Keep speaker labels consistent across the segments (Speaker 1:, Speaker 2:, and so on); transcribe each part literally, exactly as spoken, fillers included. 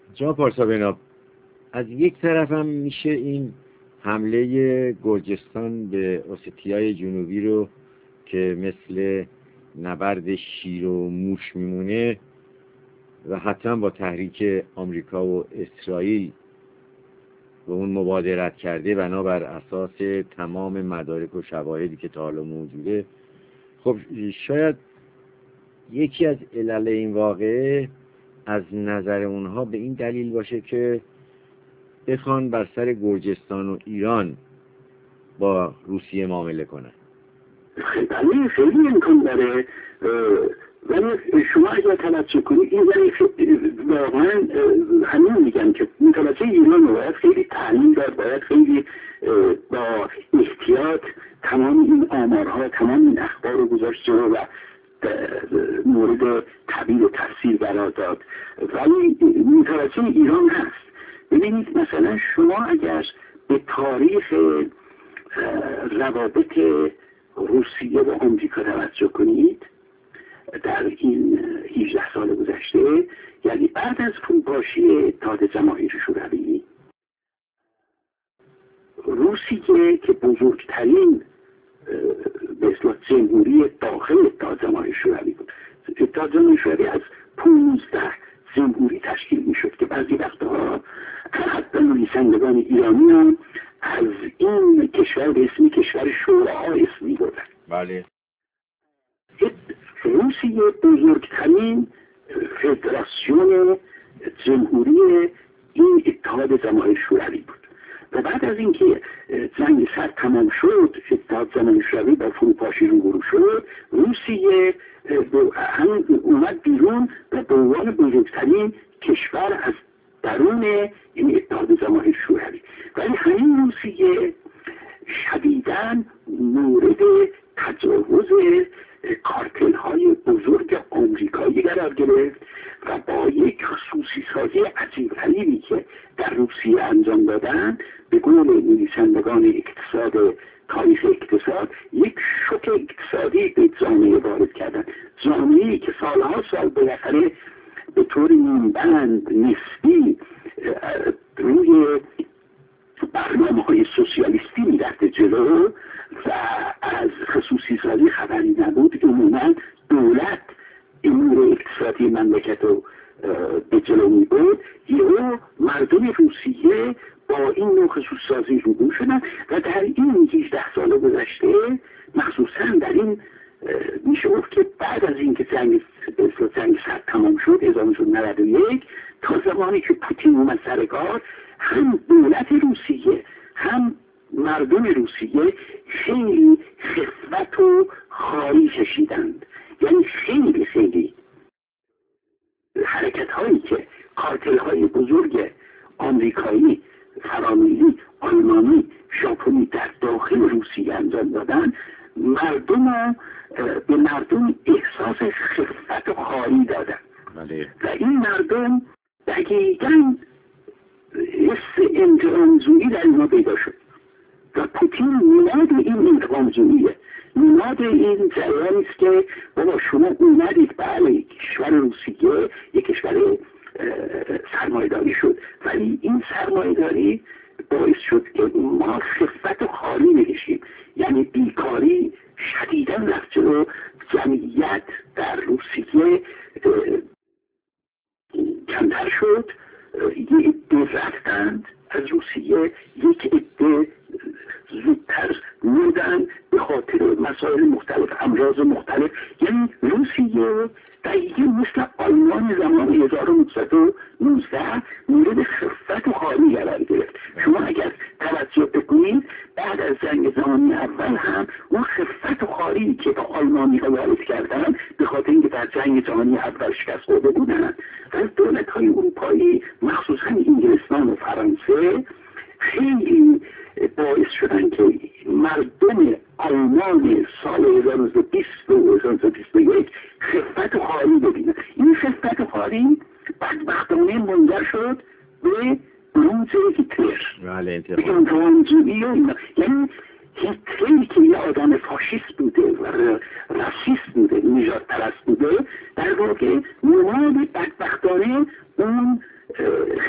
Speaker 1: جناب پارسا بناب، از یک طرف هم میشه این حمله گرجستان به اوستیای جنوبی رو که مثل نبرد شیر و موش میمونه و حتما با تحریک آمریکا و اسرائیل به اون مبادرت کرده بنابر اساس تمام مدارک و شواهدی که تا حالا موجوده. خب شاید یکی از علل این واقعه از نظر اونها به این دلیل باشه که بخوان بر سر گرجستان و ایران با روسیه معامله کنن.
Speaker 2: خیلی خیلی امکان داره، ولی شما اگر توجه کنید این واقعا همین میگن که متوجه ایران رو باید خیلی تحلیل داد، باید خیلی با احتیاط تمام این آمارها، تمام این اخبار رو گذاشت جلو و مورد تعبیر و تفسیر قرار داد. ولی متوجه ایران هست. ببینید مثلا شما اگر به تاریخ روابط روسیه و آمریکا توجه کنید در این هجده سال گذشته، یعنی بعد از فروپاشی اتحاد جماهیر شوروی، روسیه که بزرگترین به اصطلاح جمهوری داخل اتحاد جماهیر شوروی بود، اتحاد جماهیر شوروی از پانزده جمهوری تشکیل می شد که بعضی وقتها حتی نویسندگان ایرانی هم از این کشور به اسمی کشور شوراها اسم می بردن.
Speaker 1: بله.
Speaker 2: روسیه بزرگترین فدراسیون جمهوری این اتحاد جماهیر شوروی بود و بعد از اینکه جنگ سرد تمام شد، اتحاد جماهیر شوروی با فروپاشی روبرو شد، روسیه هم اومد بیرون و به عنوان بزرگترین کشور از درون این اتحاد جماهیر شوروی. ولی همین روسیه شدیداً مورد تجاوز کارتل های بزرگ آمریکایی قرار گرفت و با یک خصوصی سازی عجیب غریبی که در روسیه انجام دادن، به قول نویسندگان اقتصاد تاریخ اقتصاد، یک شوک اقتصادی به جامعه وارد کردن. جامعه‌ای که سالها سال بالاخره به طور نیمبند نسبی روی برنامه های سوسیالیستی میرفته جلو و از خصوصی سازی خبری نبود، عموما دولت امور اقتصادی مملکت رو به جلو میبرد، یا مردم روسیه با این نوع خصوصی سازی روبرو شدن و در این هجده سال گذشته، مخصوصا در این میشه گفت که بعد از اینکه جنگ جنگ سرد تمام شد هزار و نهصد و نود و یک تا زمانی که پوتین اومد سر کار، هم دولت روسیه هم مردم روسیه خیلی خفت و خاری کشیدند. یعنی خیلی خیلی حرکت هایی که کارتل های بزرگ آمریکایی، فرانسوی، آلمانی، ژاپنی در داخل روسیه انجام دادن، مردم به مردم احساس خفت و خاری دادن و این مردم دقیقاً حس انتقام‌جویی در اینا پیدا شد و پوتین نماد این انتقام‌جوییه، نماد این جریانی است که بابا شما اومدید بله کشور روسیه یک کشور سرمایه‌داری شد، ولی این سرمایه‌داری باعث شد که ما خفت و خاری بکشیم، یعنی بیکاری شدیداً رفت جلو، جمعیت در روسیه کمتر شد، یک عده رفتند از روسیه، یک عده زودتر مردن به خاطر مسائل مختلف، امراض مختلف. یعنی روسیه دقیقه مثل آلمان زمان هزار و نهصد و نوزده مورد خفت و خاری قرار گرفت. شما اگر توجه بکنید بعد از جنگ جهانی اول هم اون خفت و خاری که با آلمانی ها وارد کردن به خاطر اینکه در جنگ جهانی اول شکست خورده بودن و از دولت های اروپایی مخصوصا انگلستان و فرانسه خیلی باعث شدن که مردم آلمان سال هزار و نهصد و بیست و هزار و نهصد و بیست و یک خفت و خاری ببینن. این خفت و خاری بدبختانه منجر شد به بروز هیتلر، به انتقام‌جویی. یعنی هیتلری که یه آدم فاشیست بوده و راسیست بوده، نژاد پرست بوده، در واقع نماد بدبختانه اون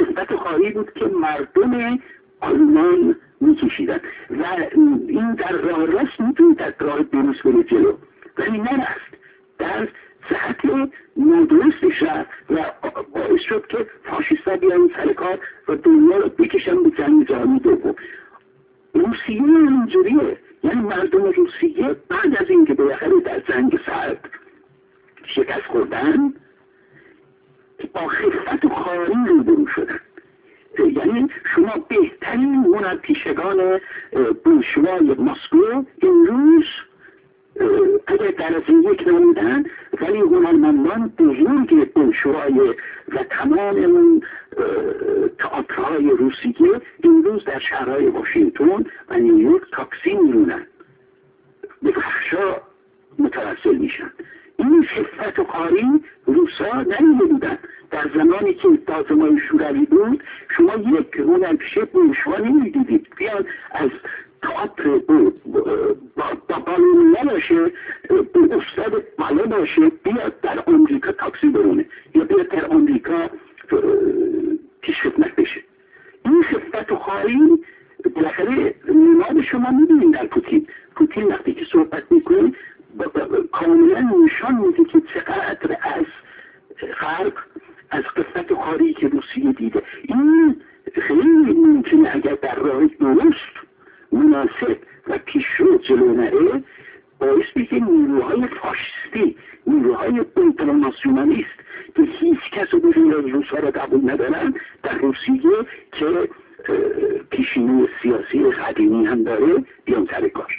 Speaker 2: راهی بود که مردم آلمان میکشیدن و این در راه راست میتونید در راه درست بره جلو، ولی نرفت، در صحت نادرستش رفت و باعث شد که فاشیستا بیان سر کار و دنیا رو بکشن به جنگ جهانی دوم. روسیه اینجوریه، یعنی مردم روسیه بعد از اینکه بالاخره در جنگ سرد شکست خوردن با خفت و خواری روبرو شدن. یعنی شما بهترین هنرپیشگان بورژوای مسکو امروز اگر در از این یک نمودن، ولی هنرمندان بزرگ بورژوای و تمام اون تئاترهای روسیه امروز در شهرهای واشنگتن و نیویورک تاکسی میرونن، به فحشا متوسل میشن. این خفت و کاری روسا نمیده بودن. در زمانی که سازمان شوروی بود شما یک هنرپیشه بورژوا نمیدیدید بیان از تئاتر با بالونیا باشه، به استاد بالا باشه، بیاد در آمریکا تاکسی برونه یا بیاد در آمریکا پیش خدمت بشه. این خفت و خاری بالاخره نماد شما میبینید در پوتین. پوتین وقتی که صحبت میکنه کاملا نشان میده که چقدر از غرب از خفت و خاری که روسیه دیده. این خیلی ممکنه اگر در راه درست مناسب و پیشرو جلو نره باعث بشه نیروهای فاشیستی، نیروهای اولتراناسیونالیست که هیچ کس رو به غیر از روس‌ها را قبول ندارن در روسیه که پیشینه سیاسی قدیمی هم داره بیان سر کار.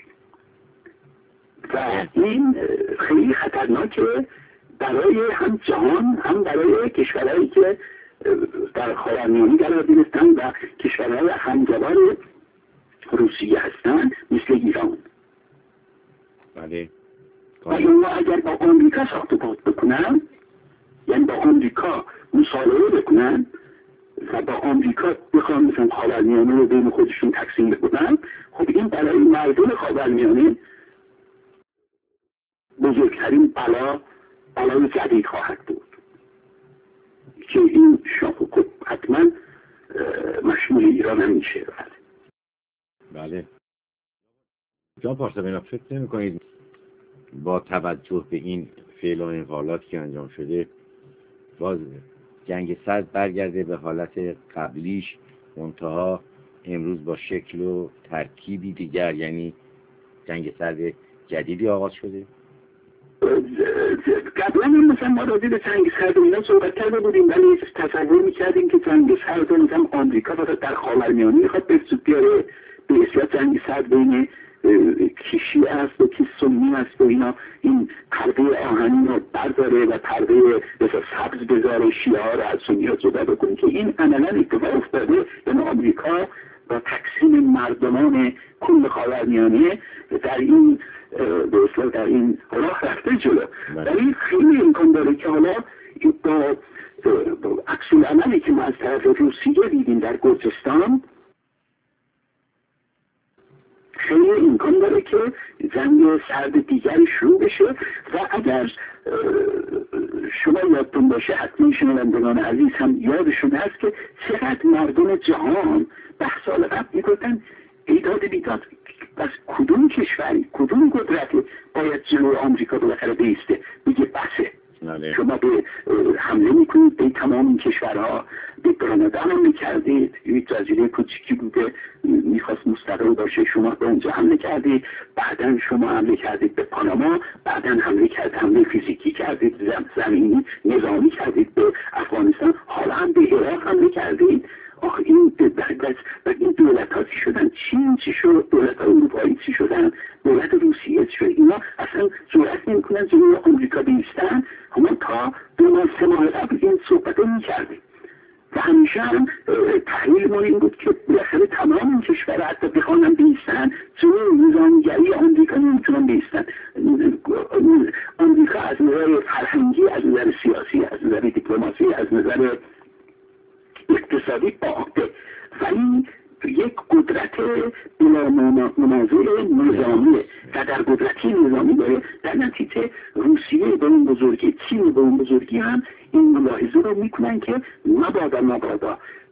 Speaker 2: و این خیلی خطرناکه برای هم جهان، هم برای کشورهایی که در خاورمیانه قرار گرفتن و کشورهای همجوار روسیه هستن مثل ایران.
Speaker 1: بله.
Speaker 2: و اینا اگر با آمریکا ساخت و پاک بکنن، یعنی با آمریکا مصالحه بکنن و با آمریکا بخوان مثلا خاورمیانه رو بین خودشون تقسیم بکنن، خب این برای مردم خاورمیانه بزرگترین بلا بلای جدید خواهد بود که این شاخو حتما مشمول ایران هم میشه.
Speaker 1: بله. جان پارسا فکر نمی کنید با توجه به این فعل و انفعالاتی که انجام شده باز جنگ سرد برگرده به حالت قبلیش، منتها امروز با شکل و ترکیبی دیگر، یعنی جنگ سرد جدیدی آغاز شده؟
Speaker 2: قبلا هم مثلا ما راجع به جنگ سرد و اینا صحبت کرده بودیم، ولی تصور میکردیم که جنگ سرد و مثلا آمریکا فقط در خاورمیانه میخواد به سود بیاره، به اصطلاح جنگ سرد بین کی شیعه است و کی سنی است و اینا، این پرده آهنی رو برداره و پرده سبز بذاره، شیعه ها رو از سنی ها جدا بکنه، که این عملا اتفاق افتاده. یعنی آمریکا با تقسیم مردمان کل خاورمیانه در این به اصطلاح در این راه رفته جلو، ولی خیلی امکان داره که حالا با عکس العملی که ما از طرف روسیه دیدیم در گرجستان، خیلی امکان داره که جنگ سرد دیگری شروع بشه. و اگر شما یادتون باشه، حتما شنوندگان عزیز هم یادشون هست که چقدر مردم جهان ده سال قبل میگفتن ایداد بیداد از کدوم کشوری، کدوم قدرتی باید جلوی آمریکا بالاخره بیسته، بگه بسه. شما به حمله میکنید به تمام این کشورها، به گرانادا هم میکردید، یک جزیره کوچیکی بوده میخواست مستقل باشه، شما به اونجا حمله کردید، بعدا شما حمله کردید به پاناما، بعدا حمله کرد حمله فیزیکی کردید، زمینی نظامی کردید به افغانستان، حالا هم به عراق حمله کردید. آخه این این دولت ها چی شدن؟ چین چی شد؟ دولت ها اروپایی چی شدن؟ دولت روسیه چی شد؟ اینا اصلا جرأت نمی‌کنن جلوی آمریکا بیستن. اما تا دو ماه سه ماه قبل این صحبت رو می‌کردیم و همیشه هم تحلیل ما این بود که بالاخره تمام این کشورها حتی بخوانن بیستن جلوی نظامگری آمریکا نمیتونن بیستن. آمریکا از نظر فرهنگی، از نظر سیاسی، از نظر دیپلماسی، از نظر اقتصادی باقته، ولی یک قدرت بلا منازع نظامیه و در قدرتی نظامی داره. در نتیجه روسیه به اون بزرگی، چین به اون بزرگی هم این ملاحظه رو میکنن که مبادا مبادا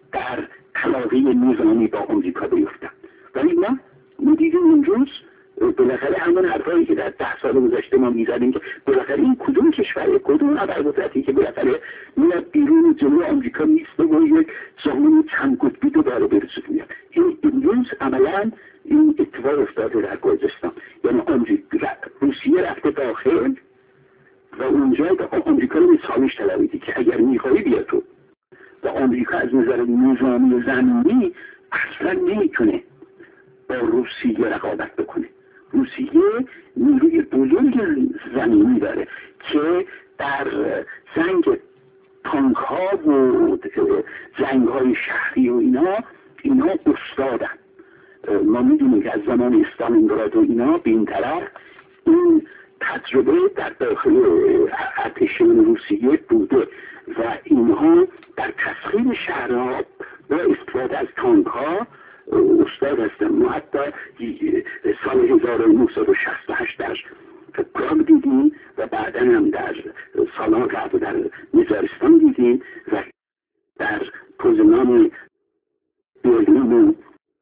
Speaker 2: در تلاقی نظامی با آمریکا بیفتن. ولی نه، ما دیدیم اون روز بالاخره همون حرفایی که در ده سال گذشته ما میزدیم که بالاخره این کدوم کشوره، کدوم ابرقدرتی که بالاخره میاد بیرون جلوی آمریکا میسته و یک زمانی چند قطبی دوباره برسید میاد. این امروز عملا این اتفاق افتاده در گرجستان. یعنی آمریکا، روسیه رفته داخل و اونجا آمریکا رو به چالش طلبیدی که اگر میخوایی بیا تو. و آمریکا از نظر نظامی و زمینی اصلا نمیتونه با روسیه رقابت بکنه. روسیه نیروی بزرگ زمینی داره که در جنگ تانک ها و جنگ های شهری و اینا اینا استادن. ما میدونیم که از زمان استالینگراد و اینا به این طرف این تجربه در داخل ارتش روسیه بوده و اینها در تسخیر شهرها با استفاده از تانک ها استاد هستن. ما حتی سال هزار و نهصد و شصت و هشت در پراگ دیدیم و بعدا هم در سالها قبل در مجارستان دیدیم و در پوزنان برلین و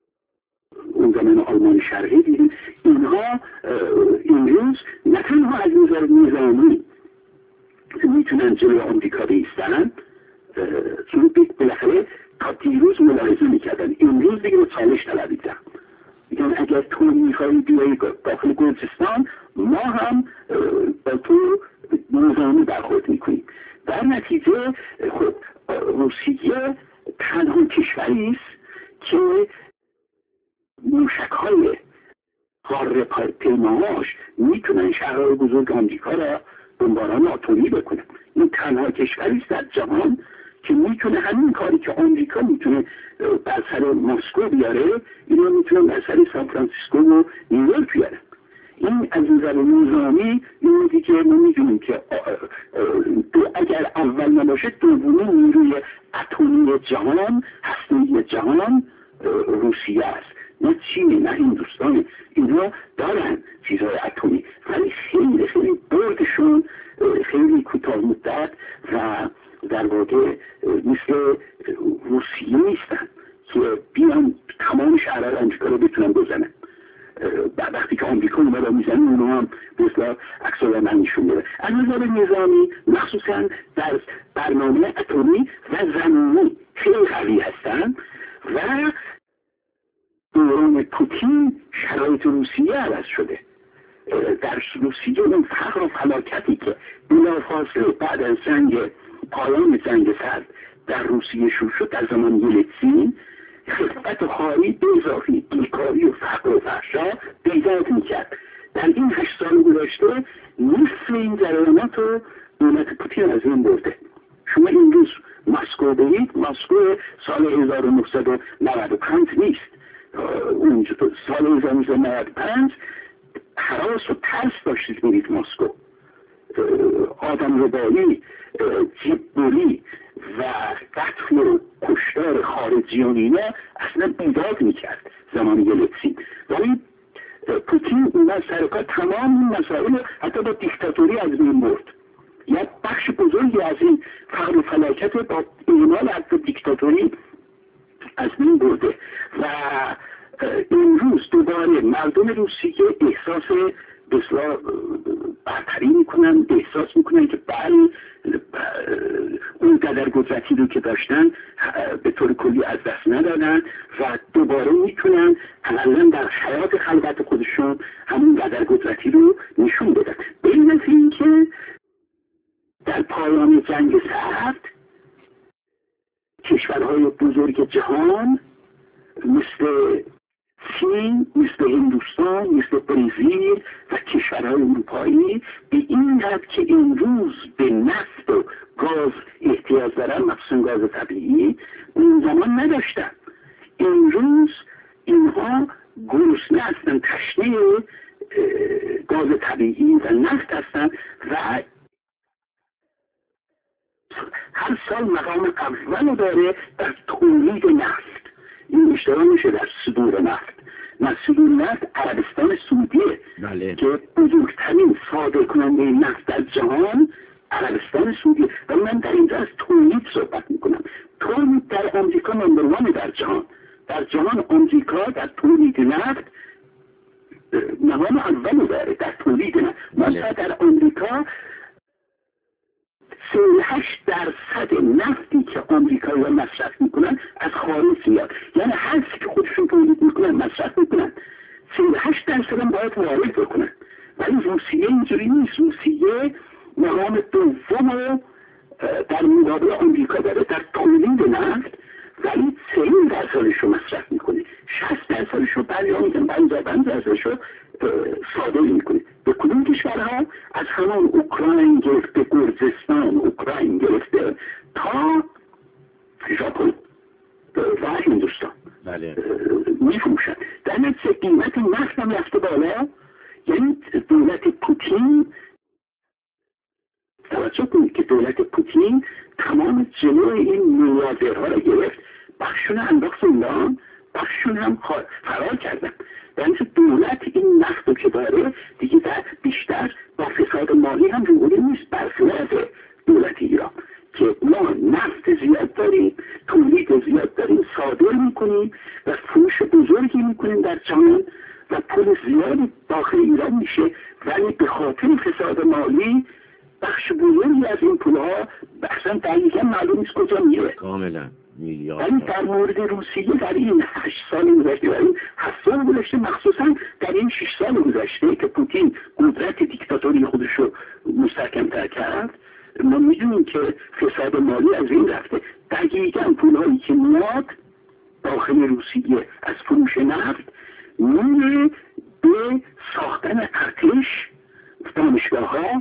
Speaker 2: اون زمان آلمان شرقی دیدیم. اینها امروز نه تنها از نظر نظامی میتونن جلوی آمریکا بیستن، چون بالاخره تا دیروز ملاحظه میکردن، امروز دیگه چالش طلبیدن. میگن اگر تو میخوایی بیایی داخل گرجستان ما هم با تو نظامی برخورد میکنیم. در نتیجه خب روسیه تنها کشوری است که موشک‌های قاره پیماهاش میتونن شهرهای بزرگ آمریکا را بمباران اتمی بکنن. این تنها کشوری است در جهان که میتونه همین کاری که آمریکا میتونه بر سر مسکو بیاره، اینا میتونه بر سر سان فرانسیسکو و نیویورک بیاره. این از نظر نظامی این دیگه ما میدونیم که اگر اول نباشه دومین نیروی اتمی جهان، هسته‌ای جهان روسیه است. نه چین نه هندوستان، اینا دارن چیزهای اتمی ولی خیلی خیلی بردشون خیلی کوتاه مدت و در واقع مثل روسیه نیستن که بیان تمام شهرهای آمریکا رو بتونن بزنن. وقتی که آمریکا اونا رو میزنن اونا هم مثل عکس‌العمل من نشون میده. از نظر نظامی مخصوصا در برنامه اتمی و زمینی خیلی قوی هستن و دوران پوتین شرایط روسیه عوض شده. در روسیه اون فقر و فلاکتی که بلافاصله بعد از جنگ پایان جنگ سرد در روسیه شروع شد در زمان یلتسین، خفت و خاری به اضافه بیکاری و فقر و فحشا بیداد میکرد. در این هشت سال گذشته نصف این جریانات رو دولت پوتین از این برده. شما این روز مسکو بگید، مسکو سال هزار و نهصد و نود و پنج نیست. سال هزار و نهصد و نود و پنج هراس و ترس داشتید میرید مسکو. آدم ربایی، جیببری و قتل و کشتار خارجیان اینا اصلا بیداد میکرد زمان یلتسین. ولی پوتین اومد سرکار تمام این مسائل حتی با دیکتاتوری از بین برد. یک بخش بزرگی از این فقر و فلاکت با اعمال حتی دیکتاتوری از بین برده و امروز دوباره مردم روسیه احساس بسیار برتری میکنن، احساس میکنن که بله اون قدر قدرتی رو که داشتن به طور کلی از دست ندادن و دوباره میتونن عملا در حیات خلقت خودشون همون قدر قدرتی رو نشون بدن. به این نظر این که در پایان جنگ سرد کشورهای بزرگ جهان مثل چین، مثل هندوستان، مثل برزیل و کشورهای اروپایی به این حد که امروز به نفت و گاز احتیاج دارن، مخصوصا گاز طبیعی، اون زمان نداشتن. امروز اینها گرسنه هستن، تشنه گاز طبیعی و نفت هستن و هر سال مقام اول داره در تولید نفت. این اشتباه میشه در صدور نفت. نه، صدور نفت عربستان سعودیه
Speaker 1: بله.
Speaker 2: که بزرگترین صادر کننده نفت در جهان عربستان سعودی. و من در اینجا از تولید صحبت میکنم. تولید در آمریکا نمبر وان در جهان. در جهان آمریکا در تولید نفت مقام اول داره، در تولید نفت. مثلا در آمریکا سی و هشت درصد نفتی که آمریکایی‌ها مصرف میکنن از خارج میاد، یعنی هر چیزی که خودشون تولید میکنن مصرف میکنن، سی و هشت درصد هم باید وارد بکنن. ولی روسیه اینجوری نیست. روسیه مقام دوم رو در مقابل آمریکا داره در تولید نفت، ولی چهل درصدش رو مصرف میکنه، شصت درصدش رو بریا میگن پنجاه درصدش رو صادر میکنه. به کدوم کشورها؟ از همان اوکراین گرفته، گرجستان، اوکراین گرفته تا ژاپن و هندوستان میفروشن. در نتیجه قیمت نفت هم رفته بالا. یعنی دولت پوتین، توجه کنید که دولت پوتین تمام جلوی این میلیاردرها را گرفت، بخشون انداخت زندان، بخشون هم فرار کردن. یعنی دولت این نفت رو که داره دیگه در بیشتر با فساد مالی هم روبرو نیست، برخلاف دولت ایران که ما نفت زیاد داریم، تولید زیاد داریم، صادر میکنیم و فروش بزرگی میکنیم در جهان و پول زیادی داخل ایران میشه، ولی به خاطر فساد مالی بخش بزرگی از این پولها اصلا دقیقا معلوم نیست کجا میره.
Speaker 1: کاملا میلیارد.
Speaker 2: ولی در مورد روسیه در این هشت سال گذشته، در این هفت سال گذشته، مخصوصا در این شش سال گذشته که پوتین قدرت دیکتاتوری خودش رو مستحکم‌تر کرد، ما میدونیم که فساد مالی از این رفته. دقیقا پولهایی که میاد داخل روسیه از فروش نفت میره به ساختن ارتش، دانشگاه‌ها،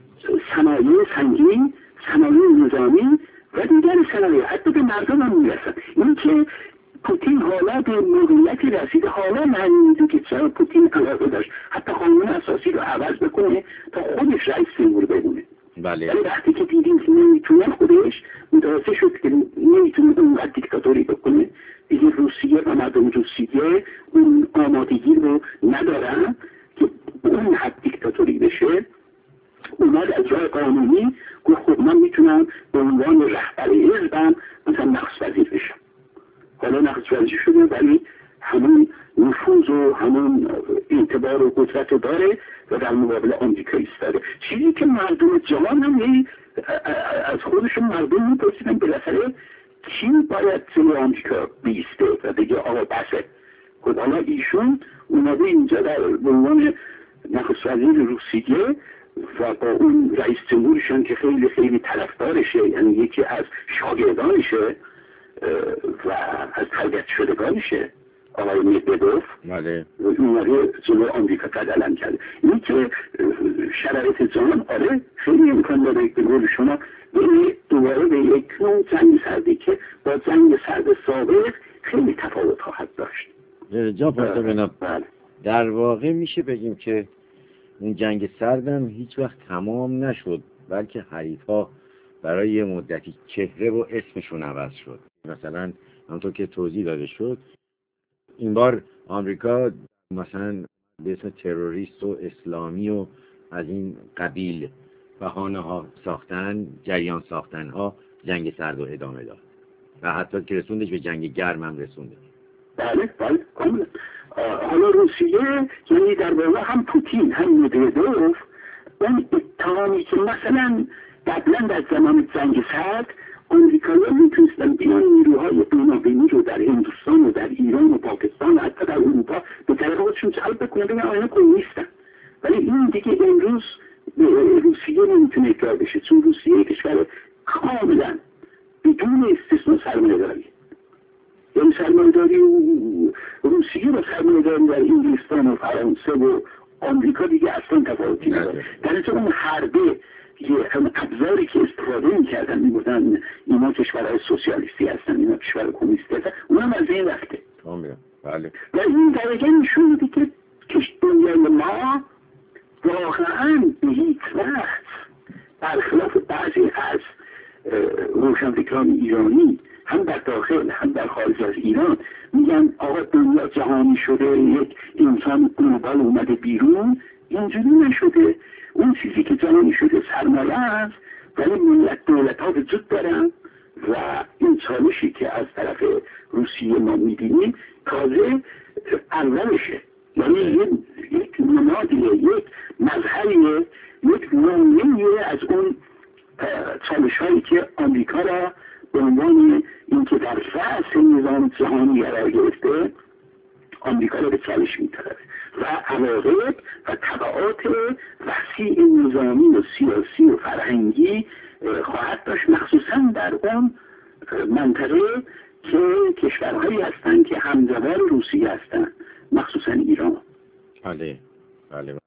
Speaker 2: صنایع سنگین، صنایع نظامی و دیگر صنایع، حتی به مردم هم میرسن. این که پوتین حالا به موقعیتی رسید، حالا من میدونم که چرا پوتین علاقه داشت حتی قانون اساسی رو عوض بکنه تا خودش رئیس جمهور بمونه.
Speaker 1: بله.
Speaker 2: ولی وقتی که دیدیم که نمیتونه، خودش متوجه شد که نمیتونه اونقدر دیکتاتوری بکنه، دیگه روسیه و مردم روسیه اون آمادگی رو ندارن که اون حد دیکتاتوری بشه. اومد از راه قانونی گفت خب من میتونم به عنوان رهبر حزبم مثلا نخست وزیر بشم. حالا نخست وزیر شده ولی همون نفوذ و همون اعتبار و قدرت داره و در مقابل آمریکا ایستاده. چیزی که مردم جهان هم از خودشون مردم میپرسیدن بالاخره کی باید جلوی آمریکا بیسته و بگه آقا بسه. خب حالا ایشون اومده اینجا در عنوان نخست وزیر روسیه و با اون رئیس جمهورشون که خیلی خیلی طرفدارشه، یعنی یکی از شاگردانشه و از تربیت شدگانشه، آقای مدودوف،
Speaker 1: بله،
Speaker 2: اومده جلو آمریکا قدم کرده. این که شرایط جهان آره خیلی امکان داره به قول شما یعنی دوباره به یک نوع جنگ سردی که با جنگ سرد سابق خیلی تفاوت خواهد داشت.
Speaker 1: جا پرده در واقع میشه بگیم که این جنگ سردم هیچ وقت تمام نشد، بلکه حریف‌ها برای یه مدتی چهره و اسمشون عوض شد. مثلا همونطور که توضیح داده شد این بار آمریکا مثلا به اسم تروریست و اسلامی و از این قبیل بهانه ها ساختن، جریان ساختن ها جنگ سرد و ادامه داد و حتی که رسوندش به جنگ گرم هم رسونده.
Speaker 2: بله بله کاملا. حالا روسیه یعنی در واقع هم پوتین هم مدودوف اون اتهامی که مثلا قبلا در زمان جنگ سرد آمریکایی‌ها میتونستن بیان نیروهای بینابینی رو در هندوستان و در ایران و پاکستان و حتی در اروپا به طرف خودشون جلب بکنن، بگن آنها کمونیستن. ولی این دیگه امروز روسیه نمیتونه اجرا بشه، چون روسیه کشور کاملا بدون استثنا سرمایه‌داری، یعنی سرمایه‌داری روسیه با سرمایه‌داری در انگلستان و فرانسه و آمریکا دیگه اصلا تفاوتی نداره. در اصلا اون حربه هم ابزاری که استفاده می‌کردن می‌بودن اینا کشورهای سوسیالیستی هستن، اینا کشور کمونیستی هستن، اونم از این رفته.
Speaker 1: بله.
Speaker 2: و این درجه نشون میده که کش دنیای ما واقعاً به هیچ وقت برخلاف بعضی از روشنفکران ایرانی هم در داخل هم در خارج از ایران میگن آقا دنیا جهانی شده، یک انسان گلوبال اومده بیرون. اینجوری نشده. اون چیزی که جهانی شده سرمایه است، ولی ملت دولت ها وجود دارن و این چالشی که از طرف روسیه ما می‌بینیم تازه اولشه. یعنی یک نمادیه، یک مظهریه، یک نمونه‌ایه از اون چالش هایی که آمریکا را به عنوان اینکه در رأس نظام جهانی قرار گرفته آمریکا را به چالش می‌طلبه و عواقب و تبعات وسیع نظامی و سیاسی و فرهنگی خواهد داشت، مخصوصا در اون منطقه که کشورهایی هستند که همزبان روسیه هستند، مخصوصا ایران.
Speaker 1: بله بله